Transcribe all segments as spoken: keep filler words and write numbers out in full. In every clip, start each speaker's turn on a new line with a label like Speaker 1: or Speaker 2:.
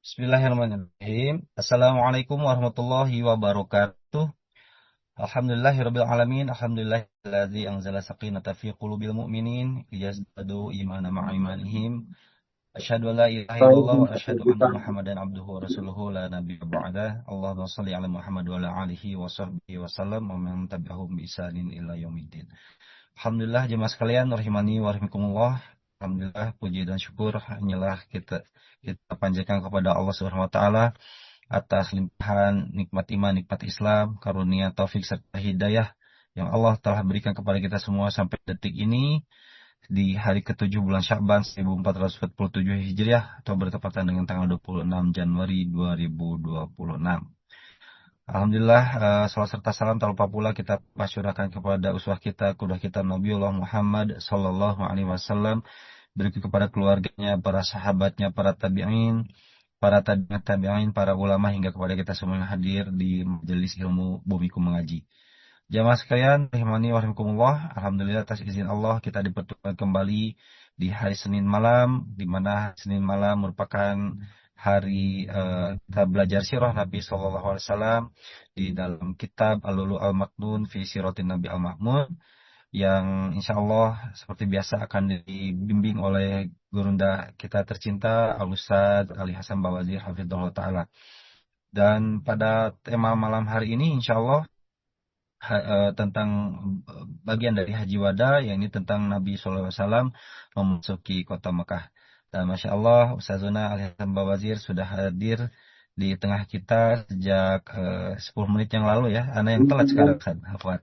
Speaker 1: Bismillahirrahmanirrahim. Assalamualaikum warahmatullahi wabarakatuh. Alhamdulillahirabbil alamin. Alhamdulillahilladzi anzala sakinata fi qulubil mu'minin liyazdadu imanan ma'a imanihim. Asyhadu an la ilaha illallah wa asyhadu anna Muhammadan abduhu wa rasuluhu la nabiyya ba'dah. Allahumma shalli ala Muhammad wa ala alihi wa sahbihi wa sallam wa man tabi'ahum bi ihsanin ila yaumiddin. Alhamdulillah jemaah sekalian rahimani wa rahimakumullah. Alhamdulillah puji dan syukur hanyalah kita kita panjatkan kepada Allah Subhanahu wa taala atas limpahan nikmat iman, nikmat Islam, karunia taufik serta hidayah yang Allah telah berikan kepada kita semua sampai detik ini di hari ketujuh bulan Sya'ban seribu empat ratus empat puluh tujuh Hijriah atau bertepatan dengan tanggal dua puluh enam Januari dua ribu dua puluh enam. Alhamdulillah, uh, salam serta salam tak lupa pula kita masyurahkan kepada uswah kita, qudwah kita Nabiullah Muhammad sallallahu alaihi wasallam, berikut kepada keluarganya, para sahabatnya, para tabi'in, para tabi'in, tabi'in, para ulama hingga kepada kita semua yang hadir di majelis ilmu Bumiku Mengaji. Jamaah sekalian, rahimani wa rahimakumullah, alhamdulillah atas izin Allah kita dipertemukan kembali di hari Senin malam, di mana Senin malam merupakan hari uh, kita belajar sirah Nabi sallallahu alaihi wasallam di dalam kitab Al-Lulu Al-Maknun fi Siratin Nabi Al-Ma'mun yang insya Allah seperti biasa akan dibimbing oleh gurunda kita tercinta Al-Ustadz Ali Hasan Bawazir hafizahullah ta'ala. Dan pada tema malam hari ini insya Allah ha, uh, tentang bagian dari Haji Wada, yakni tentang Nabi sallallahu alaihi wasallam memasuki kota Mekah. Dan Masya Allah, Ustazuna Ali Hasan Bawazir sudah hadir di tengah kita sejak uh, sepuluh menit yang lalu ya. Ana yang telat sekarang, Ustaz. Hafat.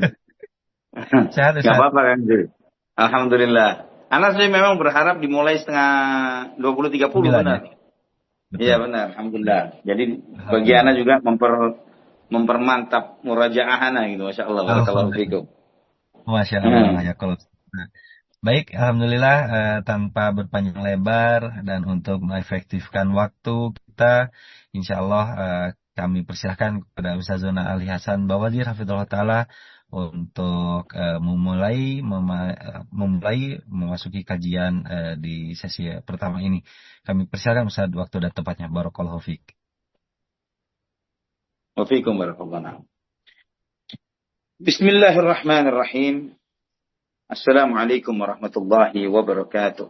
Speaker 1: Sehat, Ustaz?
Speaker 2: Gak apa-apa kan, alhamdulillah. Ana sih memang berharap dimulai setengah dua puluh tiga puluh benar. Iya benar, alhamdulillah. Jadi bagi Ana juga memper, mempermantap murajaah Ana gitu, Masya Allah. Barakallahu fikum.
Speaker 1: Masya Allah, ya kalau. Baik, alhamdulillah eh, tanpa berpanjang lebar dan untuk mengefektifkan waktu kita, insya Allah eh, kami persilahkan kepada Ustazuna Ali Hasan Bawazir hafizahullah ta'ala untuk uh, memulai mema, uh, memulai memasuki kajian uh, di sesi pertama ini. Kami persilakan Ustaz waktu dan tempatnya. Barakallahu fiik.
Speaker 2: Wa fiikum barakallahu. Bismillahirrahmanirrahim. Assalamualaikum warahmatullahi wabarakatuh.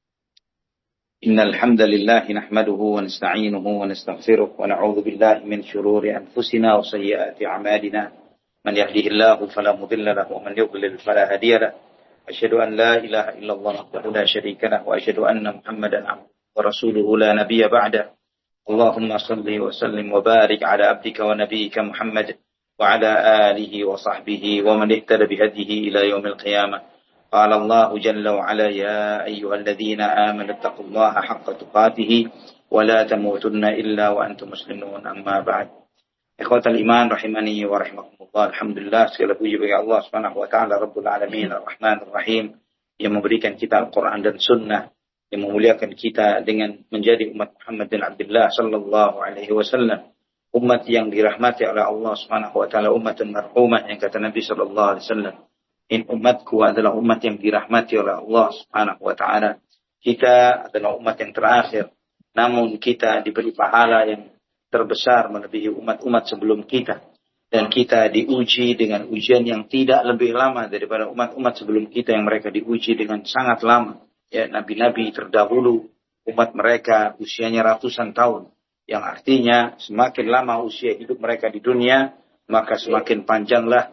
Speaker 2: Innal hamdalillah nahmaduhu wa nasta'inuhu wa nastaghfiruh wa na'udzu billahi min shururi anfusina wa sayyiati a'malina. Man yahdihillahu fala mudilla lahu wa man yudlil fala hadiya lahu. Asyhadu an la ilaha illallah wahdahu la syarika lahu wa asyhadu anna Muhammadan abduhu wa rasuluhu la nabiyya ba'da. Allahumma shalli wa sallim wa barik ala abdika wa nabiyyika Muhammad wa ala alihi wa sahbihi wa man ihtada bihadihi ila yaumil qiyamah. Qala Allah jalla wa ala ya ayyuhalladzina amanu taqullaha haqqa tuqatih wa la tamutunna illa wa antum muslimun. Amma ba'd. Ikhwatal iman rahimani wa rahimakumullah. Alhamdulillah, segala puji bagi Allah Subhanahu wa taala Rabbul alamin Ar-Rahmanir Rahim yang memberikan kita Al-Qur'an dan Sunnah, yang memuliakan kita dengan menjadi umat Muhammad bin Abdullah sallallahu alaihi wasallam, umat yang dirahmati oleh Allah Subhanahu wa taala, umatun marhumah yang kata Nabi sallallahu alaihi wasallam, in umatku adalah umat yang dirahmati oleh Allah Subhanahu wa taala. Kita adalah umat yang terakhir, namun kita diberi pahala yang terbesar melebihi umat-umat sebelum kita, dan kita diuji dengan ujian yang tidak lebih lama daripada umat-umat sebelum kita yang mereka diuji dengan sangat lama. Ya, nabi-nabi terdahulu umat mereka usianya ratusan tahun, yang artinya semakin lama usia hidup mereka di dunia, maka semakin panjanglah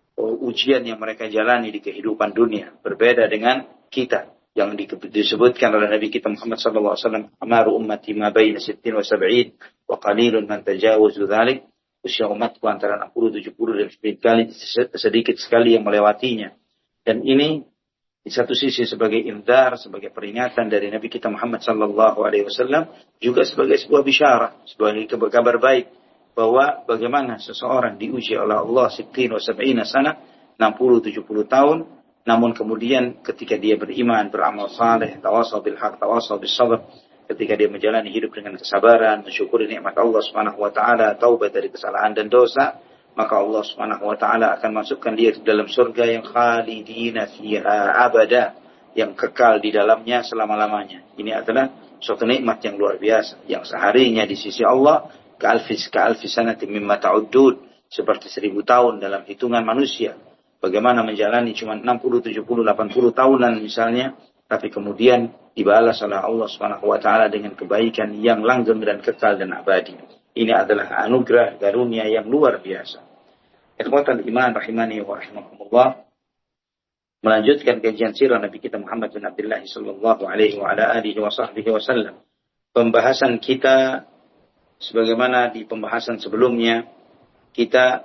Speaker 2: ujian yang mereka jalani di kehidupan dunia. Berbeda dengan kita yang disebutkan oleh Nabi kita Muhammad sallallahu alaihi wasallam, amaru ummati ma baina sittin wa sab'in wa qalilun man tajawazu dzalik. Usia umatku antara enam puluh tujuh puluh dan sedikit sekali yang melewatinya. Dan ini di satu sisi sebagai indar, sebagai peringatan dari Nabi kita Muhammad sallallahu alaihi wasallam, juga sebagai sebuah bisyarah, sebagai kabar baik bahwa bagaimana seseorang diuji oleh Allah sittin wa sab'ina sana, enam puluh tujuh puluh tahun, namun kemudian ketika dia beriman, beramal saleh, tawassaw bil haq, tawassaw bis sabr, ketika dia menjalani hidup dengan kesabaran, mensyukuri nikmat Allah Subhanahu wa taala, taubat dari kesalahan dan dosa, maka Allah Subhanahu wa taala akan masukkan dia ke dalam surga yang khalidina fiha abada, yang kekal di dalamnya selama-lamanya. Ini adalah suatu nikmat yang luar biasa, yang seharinya di sisi Allah ka'alfis ka'alfis sanati mimma ta'uddun, seperti seribu tahun dalam hitungan manusia. Bagaimana menjalani cuma enam puluh, tujuh puluh, delapan puluh tahunan misalnya, tapi kemudian dibalas oleh Allah Subhanahu wa taala dengan kebaikan yang langgeng dan kekal dan abadi. Ini adalah anugerah karunia yang luar biasa. Ikhwatal iman rahimani wa rahimakumullah. Melanjutkan kajian sirah Nabi kita Muhammad bin Abdullah sallallahu alaihi wa ala alihi wa sahbihi wasallam. Pembahasan kita sebagaimana di pembahasan sebelumnya, kita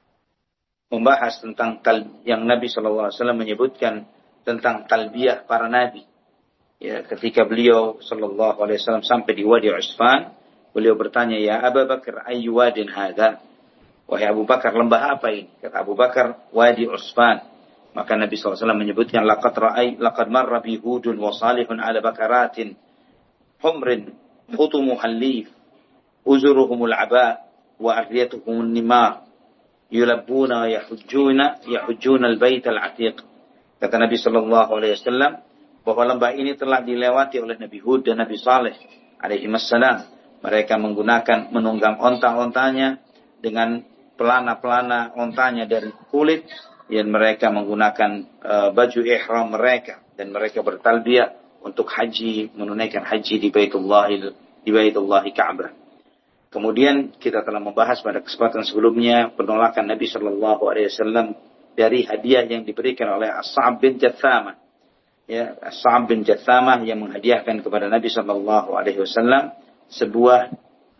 Speaker 2: membahas tentang tal- yang Nabi sallallahu alaihi wasallam menyebutkan tentang talbiyah para nabi. Ya, ketika beliau sallallahu alaihi wasallam sampai di Wadi Usfan, beliau bertanya, "Ya Abu Bakar, ayyu wadin hadza?" Wahai Abu Bakar, lembah apa ini? Kata Abu Bakar, Wadi Usfan. Maka Nabi sallallahu alaihi wasallam menyebutkan, laqad ra'ay laqad marra bi hudun wa salihun ala bakaratin humrin khutumu halif uzuruhumul aba wa arriyatuhumun nimar yulabbuna yahujjuna yahujjuna al-bait al-atiq. Kata Nabi sallallahu alaihi wasallam bahwa lembah ini telah dilewati oleh Nabi Hud dan Nabi Saleh alaihi wassalam. Mereka menggunakan menunggang onta-ontanya dengan pelana-pelana ontanya dari kulit, dan mereka menggunakan uh, baju ihram mereka, dan mereka bertalbiyah untuk haji, menunaikan haji di Baitullah di Baitullah Ka'bah. Kemudian kita telah membahas pada kesempatan sebelumnya penolakan Nabi Shallallahu Alaihi Wasallam dari hadiah yang diberikan oleh As-Sa'ab bin Jathamah. Ya, As-Sa'ab bin Jathamah yang menghadiahkan kepada Nabi Shallallahu Alaihi Wasallam sebuah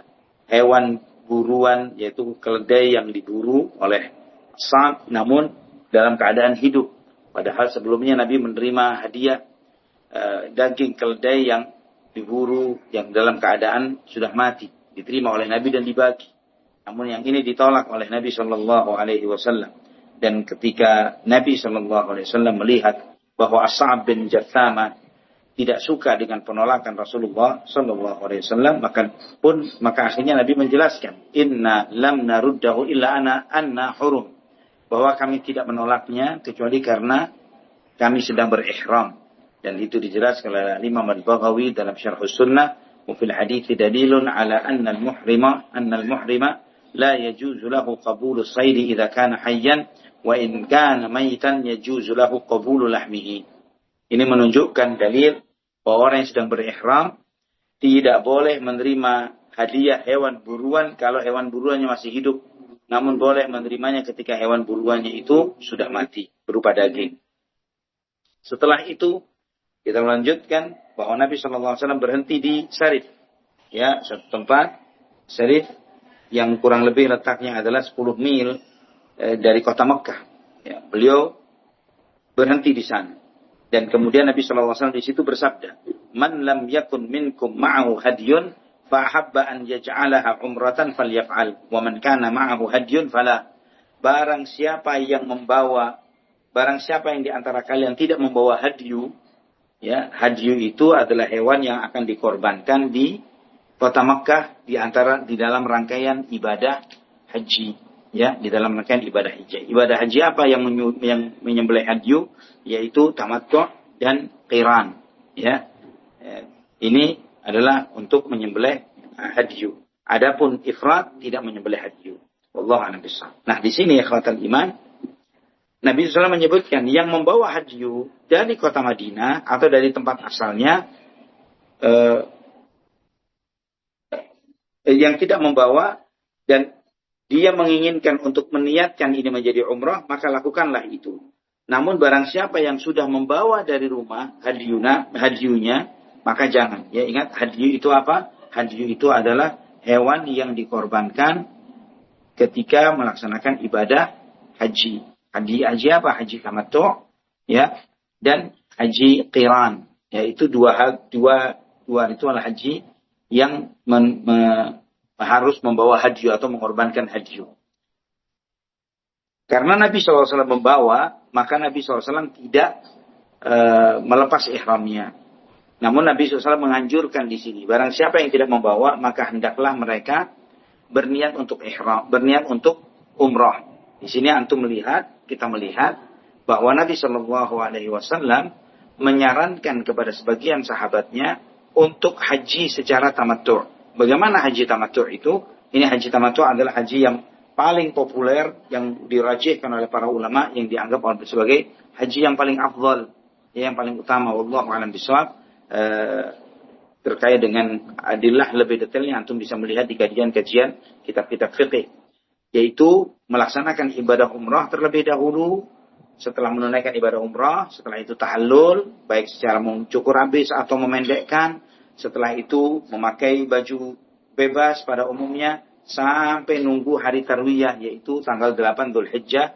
Speaker 2: hewan buruan, yaitu keledai yang diburu oleh Sa'ab, namun dalam keadaan hidup. Padahal sebelumnya Nabi menerima hadiah uh, daging keledai yang diburu yang dalam keadaan sudah mati, diterima oleh Nabi dan dibagi. Namun yang ini ditolak oleh Nabi Shallallahu Alaihi Wasallam. Dan ketika Nabi Shallallahu Alaihi Wasallam melihat bahwa As-Sa'ab bin Jathamah tidak suka dengan penolakan Rasulullah Shallallahu Alaihi Wasallam, maka pun maka akhirnya Nabi menjelaskan, Inna lam naruddahu illa ana anna hurum, bahwa kami tidak menolaknya kecuali karena kami sedang berihram. Dan itu dijelaskan oleh Imam Al-Baghawi dalam Syarh Sunnah, wa fil hadits dalilun ala anna al-muhrima anna al-muhrima la yajuzu lahu qabulu as-sayd idza kana hayyan wa in kana mayitan yajuzu lahu qabulu lahmihi. Ini menunjukkan dalil bahwa orang yang sedang berihram tidak boleh menerima hadiah hewan buruan kalau hewan buruannya masih hidup, namun boleh menerimanya ketika hewan buruannya itu sudah mati berupa daging. Setelah itu kita melanjutkan bahwa Nabi shallallahu alaihi wasallam berhenti di Sarif, ya, satu tempat Sarif yang kurang lebih letaknya adalah sepuluh mil eh, dari kota Mekah. Ya, beliau berhenti di sana. Dan kemudian Nabi shallallahu alaihi wasallam di situ bersabda, "Man lam yakun minkum ma'ahu hadyun fahabba an yaj'alaha umratan falyaf'al wa man kana ma'ahu hadyun fala." Barang siapa yang membawa barang siapa yang di antara kalian tidak membawa hadyu, ya, hadyu itu adalah hewan yang akan dikorbankan di kota Makkah di antara di dalam rangkaian ibadah haji, ya, di dalam rangkaian ibadah haji. Ibadah haji apa yang yang menyembelih hadyu, yaitu tamattu' dan qiran, ya. Ini adalah untuk menyembelih hadyu. Adapun ifrat tidak menyembelih hadyu. Wallahu a'lam bishawab. Nah, di sini ikhwatal iman, Nabi shallallahu alaihi wasallam menyebutkan yang membawa hadyu dari kota Madinah atau dari tempat asalnya, eh, yang tidak membawa dan dia menginginkan untuk meniatkan ini menjadi umrah, maka lakukanlah itu. Namun barang siapa yang sudah membawa dari rumah hadyuna, hadyunya, maka jangan. Ya, ingat, hadyu itu apa? Hadyu itu adalah hewan yang dikorbankan ketika melaksanakan ibadah haji. Haji, haji apa? Haji tamattu', ya, dan haji qiran. Yaitu dua hal, dua dua itu adalah haji yang men, me, harus membawa hadyu atau mengorbankan hadyu. Karena Nabi shallallahu alaihi wasallam membawa, maka Nabi shallallahu alaihi wasallam tidak e, melepas ihramnya. Namun Nabi shallallahu alaihi wasallam menganjurkan di sini, barang siapa yang tidak membawa, maka hendaklah mereka berniat untuk ihram, berniat untuk umrah. Di sini antum melihat, kita melihat bahwa Nabi shallallahu alaihi wasallam menyarankan kepada sebagian sahabatnya untuk haji secara tamattu'. Bagaimana haji tamattu' itu? Ini haji tamattu' adalah haji yang paling populer, yang dirajihkan oleh para ulama, yang dianggap sebagai haji yang paling afdal, yang paling utama. Wallahu a'lam bishawab. Eh, terkait dengan adillah lebih detailnya antum bisa melihat di kajian-kajian kitab-kitab fikih, yaitu melaksanakan ibadah umrah terlebih dahulu. Setelah menunaikan ibadah umrah, setelah itu tahallul, baik secara mencukur habis atau memendekkan. Setelah itu memakai baju bebas pada umumnya sampai nunggu hari tarwiyah, yaitu tanggal delapan Dzulhijjah.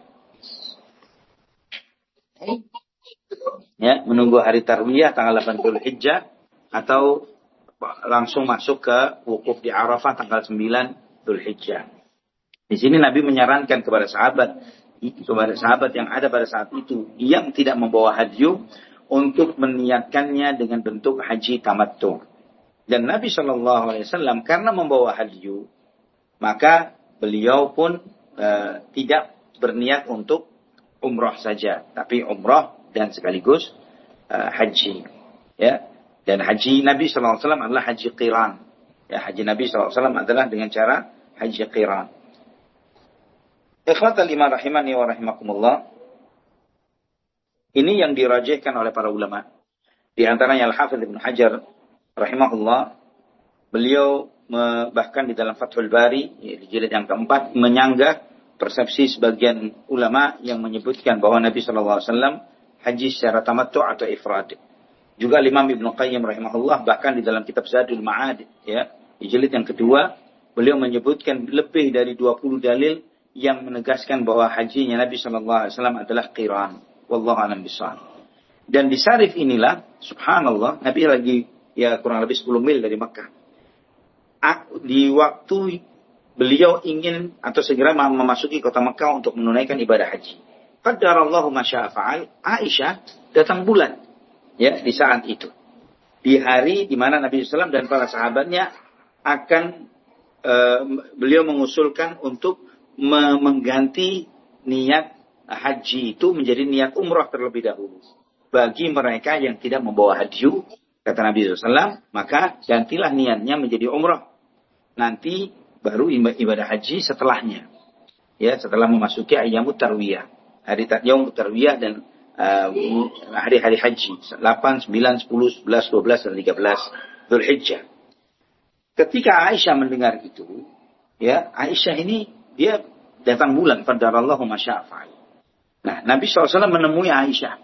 Speaker 2: Ya, menunggu hari tarwiyah tanggal delapan Dzulhijjah, atau langsung masuk ke wukuf di Arafah tanggal sembilan Dzulhijjah. Di sini Nabi menyarankan kepada sahabat kepada sahabat yang ada pada saat itu yang tidak membawa hadyu untuk meniatkannya dengan bentuk haji tamattu. Dan Nabi shallallahu alaihi wasallam karena membawa hadyu, maka beliau pun uh, tidak berniat untuk umrah saja, tapi umrah dan sekaligus uh, haji. Ya, dan haji Nabi shallallahu alaihi wasallam adalah haji qiran. Ya, haji Nabi shallallahu alaihi wasallam adalah dengan cara haji qiran. Ikhwatal iman rahimani wa rahimakumullah. Ini yang dirajihkan oleh para ulama. Di antaranya Al-Hafidz Ibnu Hajar rahimahullah, beliau bahkan di dalam Fathul Bari di jilid yang keempat menyanggah persepsi sebagian ulama yang menyebutkan bahwa Nabi shallallahu alaihi wasallam haji secara tamattu atau ifrad. Juga Imam Ibnu Qayyim rahimahullah bahkan di dalam kitab Zadul Ma'ad, ya, di jilid yang kedua, beliau menyebutkan lebih dari dua puluh dalil yang menegaskan bahwa hajinya Nabi shallallahu alaihi wasallam adalah qiran. Wallahu a'lam bishawab. Dan di Sarif inilah, subhanallah, Nabi lagi ya kurang lebih sepuluh mil dari Makkah. Di waktu beliau ingin atau segera memasuki kota Makkah untuk menunaikan ibadah haji, qaddarallahu ma syaa fa'al, Aisyah datang bulan, ya, di saat itu. Di hari di mana Nabi shallallahu alaihi wasallam dan para sahabatnya akan uh, beliau mengusulkan untuk mengganti niat haji itu menjadi niat umrah terlebih dahulu. Bagi mereka yang tidak membawa hadyu, kata Nabi shallallahu alaihi wasallam, maka gantilah niatnya menjadi umrah. Nanti baru ibadah haji setelahnya. Ya, setelah memasuki ayyamut tarwiyah. Hari yaumut tarwiyah dan uh, hari-hari haji. delapan, sembilan, sepuluh, sebelas, dua belas, dan tiga belas Dzulhijjah. Ketika Aisyah mendengar itu, ya, Aisyah ini dia datang bulan, qadarallahu ma syaa fa'al. Nah, Nabi shallallahu alaihi wasallam menemui Aisyah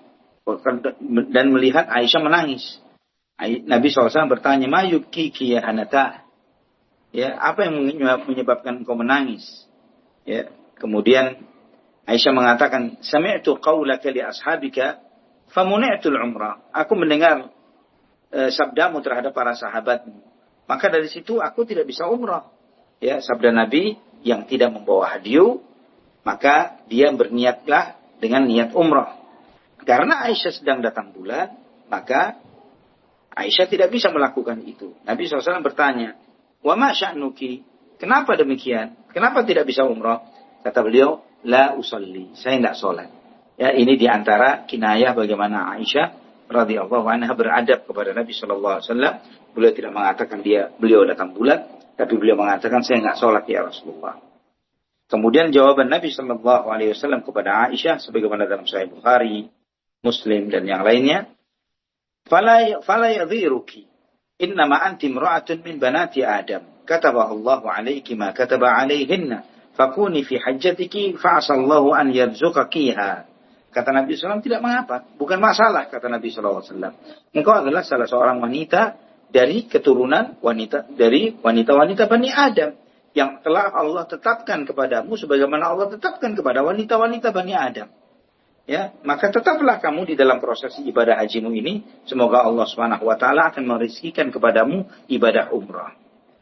Speaker 2: dan melihat Aisyah menangis. Nabi shallallahu alaihi wasallam bertanya, "Ma yubkiki ya Hanatah?" Ya, apa yang menyebabkan engkau menangis? Ya, kemudian Aisyah mengatakan, "Sami'tu qaulaka li ashabika famuni'tul umrah." Aku mendengar uh, sabdamu terhadap para sahabatmu, maka dari situ aku tidak bisa umrah. Ya, sabda Nabi yang tidak membawa hadyu, maka dia berniatlah dengan niat umrah. Karena Aisyah sedang datang bulan, maka Aisyah tidak bisa melakukan itu. Nabi shallallahu alaihi wasallam bertanya, "Wa ma sya'nuki?" Kenapa demikian? Kenapa tidak bisa umrah? Kata beliau, "La usalli." Saya tidak sholat. Ya, ini diantara kinayah bagaimana Aisyah radhiyallahu anha beradab kepada Nabi shallallahu alaihi wasallam. Beliau tidak mengatakan dia beliau datang bulan, tapi beliau mengatakan saya enggak sholat ya Rasulullah. Kemudian jawaban Nabi shallallahu alaihi wasallam kepada Aisyah sebagaimana dalam Sahih Bukhari, Muslim dan yang lainnya, "Fala fala yadhiruki, innama anti imra'atun min banati Adam, kataba Allahu 'alaiki ma kataba 'alaihinna, fakuni fi hajjatiki fa'asallahu an yarzuqakiha." Kata Nabi shallallahu alaihi wasallam, tidak mengapa, bukan masalah, kata Nabi shallallahu alaihi wasallam. Engkau adalah salah seorang wanita dari keturunan wanita dari wanita-wanita Bani Adam yang telah Allah tetapkan kepadamu sebagaimana Allah tetapkan kepada wanita-wanita Bani Adam. Ya, maka tetaplah kamu di dalam proses ibadah hajimu ini. Semoga Allah Subhanahu wa taala akan merizkikan kepadamu ibadah umrah.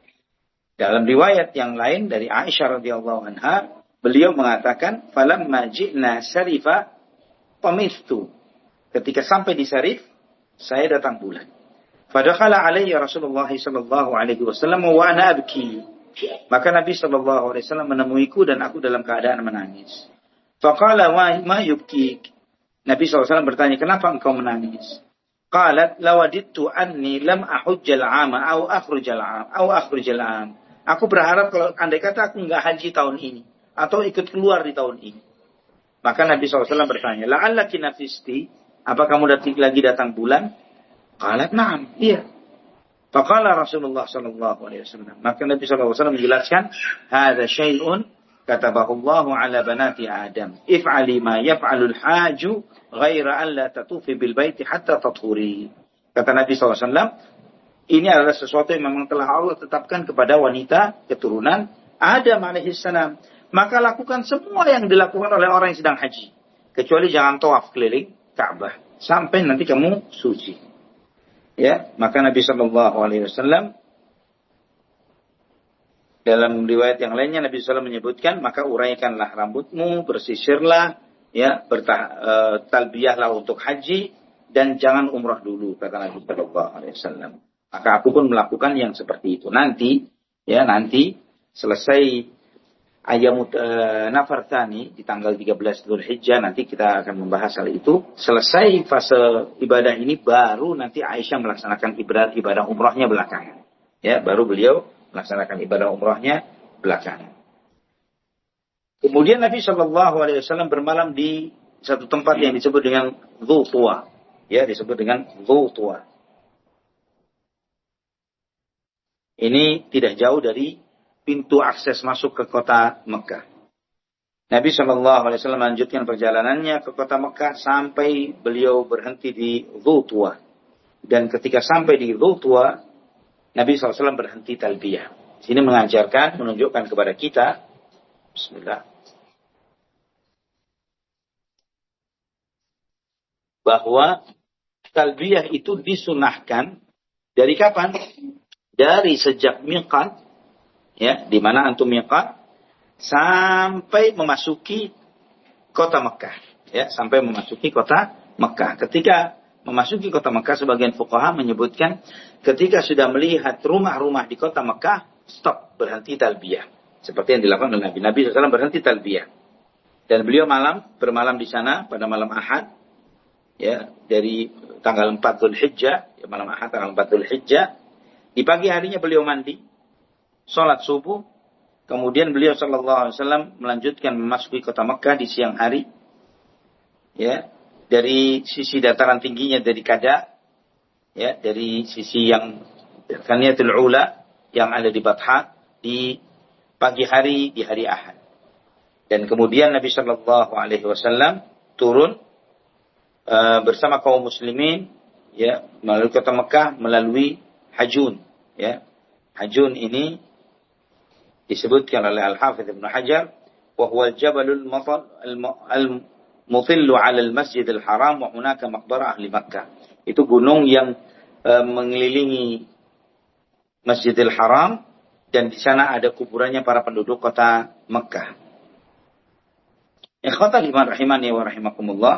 Speaker 2: Dalam riwayat yang lain dari Aisyah radhiyallahu anha, beliau mengatakan, "Falamma ji'na Sarifa pamistu." Ketika sampai di Sarif, saya datang bulan. Fadakhala alayya Rasulullah sallallahu alaihi wasallam wa ana abki. Maka Nabi sallallahu alaihi wasallam menemuiku dan aku dalam keadaan menangis. Faqala ma yubki. Nabi sallallahu alaihi wasallam bertanya, "Kenapa engkau menangis?" qalat lawadittu anni lam ahujjal 'ama aw akhrujal 'am aw akhrujal 'am. Aku berharap kalau andai kata aku enggak haji tahun ini atau ikut keluar di tahun ini. Maka Nabi shallallahu alaihi wasallam bertanya, la'allaki nafisti, apa kamu lagi datang bulan? Qalat na'am, iya. Faqala Rasulullah sallallahu alaihi wasallam. Maka Nabi shallallahu alaihi wasallam menjelaskan, hadza syai'un katabahu Allahu ala banati Adam. If'ali ma yaf'alul haju ghaira an la tatufi bil baiti hatta tathuri. Kata Nabi shallallahu alaihi wasallam, ini adalah sesuatu yang memang telah Allah tetapkan kepada wanita keturunan Adam alaihissalam. Maka lakukan semua yang dilakukan oleh orang yang sedang haji. Kecuali jangan tawaf keliling Ka'bah. Sampai nanti kamu suci. Ya, maka Nabi shallallahu alaihi wasallam dalam riwayat yang lainnya Nabi shallallahu alaihi wasallam menyebutkan, maka uraikanlah rambutmu, bersisirlah, ya, bertah, e, talbiyahlah untuk haji dan jangan umrah dulu, kata Nabi shallallahu alaihi wasallam. Maka aku pun melakukan yang seperti itu. Nanti, ya nanti selesai Ayyamut e, Nafar Tsani di tanggal tiga belas Dzulhijjah, nanti kita akan membahas hal itu. Selesai fase ibadah ini, baru nanti Aisyah melaksanakan ibadah ibadah umrahnya belakangan. Ya, baru beliau melaksanakan ibadah umrahnya belakangan. Kemudian Nabi Shallallahu Alaihi Wasallam bermalam di satu tempat yang disebut dengan Dhu Tuwa. Ya, disebut dengan Dhu Tuwa. Ini tidak jauh dari pintu akses masuk ke kota Mekah. Nabi shallallahu alaihi wasallam melanjutkan perjalanannya ke kota Mekah sampai beliau berhenti di Dhu Tuwa. Dan ketika sampai di Dhu Tuwa, Nabi shallallahu alaihi wasallam berhenti talbiyah. Sini mengajarkan, menunjukkan kepada kita, Bismillah, bahwa talbiyah itu disunahkan dari kapan? Dari sejak miqat, ya, di mana antum miqat, sampai memasuki kota Mekah, ya, sampai memasuki kota Mekah. Ketika memasuki kota Mekah, sebagian fuqaha menyebutkan ketika sudah melihat rumah-rumah di kota Mekah, stop, berhenti talbiyah. Seperti yang dilakukan oleh Nabi. Nabi shallallahu alaihi wasallam berhenti talbiyah. Dan beliau malam, bermalam di sana pada malam Ahad, ya, dari tanggal empat Dzulhijjah, ya, malam Ahad tanggal empat Dzulhijjah. Di pagi harinya beliau mandi, sholat subuh, kemudian beliau shallallahu alaihi wasallam melanjutkan memasuki kota Mekah di siang hari, ya, dari sisi dataran tingginya dari Kada, ya, dari sisi yang Thaniyatul Ula yang ada di Batha di pagi hari di hari Ahad. Dan kemudian Nabi shallallahu alaihi wasallam turun uh, bersama kaum muslimin, ya, melalui kota Mekah melalui Hajun, ya. Hajun ini disebutkan oleh Al-Hafidz Ibnu Hajar, wa huwa al-jabalul al-muthillu 'ala al-Masjid al-Haram wa hunaka maqbarah ahli Makkah. Itu gunung yang e, mengelilingi Masjidil Haram dan di sana ada kuburannya para penduduk kota Mekah. Ikhwatal iman rahimani wa rahimakumullah.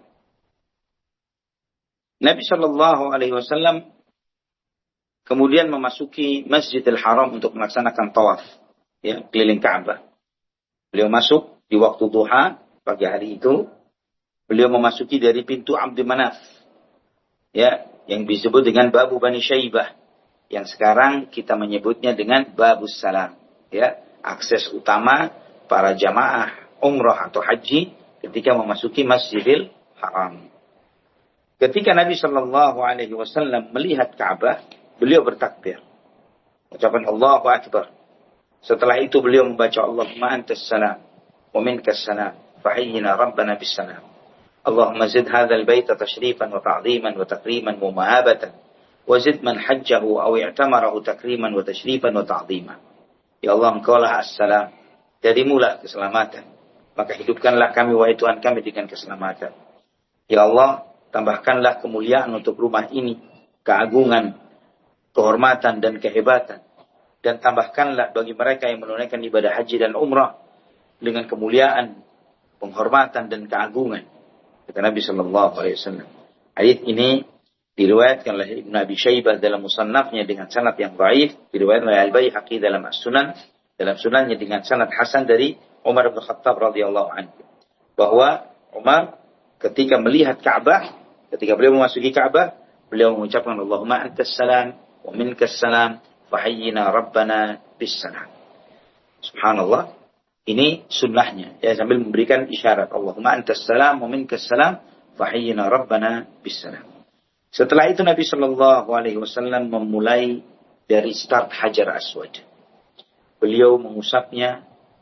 Speaker 2: Nabi sallallahu alaihi wasallam kemudian memasuki Masjidil Haram untuk melaksanakan tawaf, ya, keliling Ka'bah. Beliau masuk di waktu duha pagi hari itu. Beliau memasuki dari pintu Abdul Manaf, ya, yang disebut dengan Babu Bani Syaibah, yang sekarang kita menyebutnya dengan Babus Salam, ya, akses utama para jamaah umrah atau haji ketika memasuki Masjidil Haram. Ketika Nabi Shallallahu Alaihi Wasallam melihat Ka'bah, beliau bertakbir, ucapan Allahu Akbar. Setelah itu beliau membaca Allahumma antas salam wa minkas salam fahayyina rabbana bis salam. Allahumma zid hadzal baita tashrifan wa ta'dhiman wa takriman wa mahabatan wa zid man hajjahu aw i'tamarahu takriman wa tashrifan wa ta'dhiman. Ya Allah, Engkaulah as-salam, darimulah keselamatan, maka hidupkanlah kami wahai Tuhan kami dengan keselamatan. Ya Allah, tambahkanlah kemuliaan untuk rumah ini, keagungan, kehormatan dan kehebatan, dan tambahkanlah bagi mereka yang menunaikan ibadah haji dan umrah dengan kemuliaan, penghormatan dan keagungan, kata Nabi Shallallahu Alaihi Wasallam. Hadis ini diriwayatkan oleh Ibnu Abi Syaibah dalam musannafnya dengan sanad yang dhaif, diriwayatkan oleh Al-Baihaqi dalam As-Sunan, dalam sunannya dengan sanad hasan dari Umar bin Khattab radhiyallahu anhu, bahwa Umar ketika melihat Ka'bah, ketika beliau memasuki Ka'bah, beliau mengucapkan Allahumma antas salam wa minkas salam fahayyina rabbana bis salam. Subhanallah, ini sunnahnya ya, sambil memberikan isyarat Allahumma antas salam wa minkas salam fahayyina rabbana bis salam. Setelah itu Nabi Shallallahu Alaihi Wasallam memulai dari start Hajar Aswad. Beliau mengusapnya